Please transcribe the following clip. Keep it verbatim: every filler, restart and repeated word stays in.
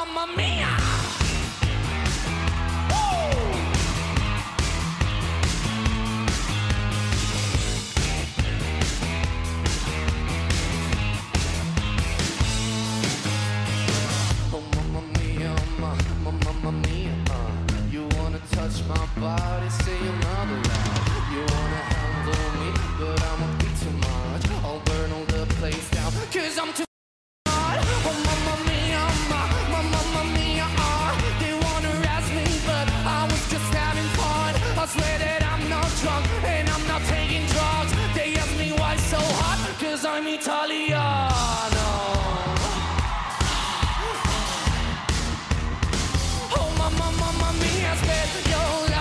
mamma mia. Mamma mia, uh, you wanna touch my body, say another lie. You wanna handle me, but I'm a bit too much. I'll burn all the place down, cause I'm too hot. Oh mamma mia, ma, ma, mamma mia, uh, they wanna arrest me, but I was just having fun. I swear that I'm not drunk, and I'm not taking drugs. They ask me why so hot, cause I'm Italiano. Mamma mia, aspetta, yo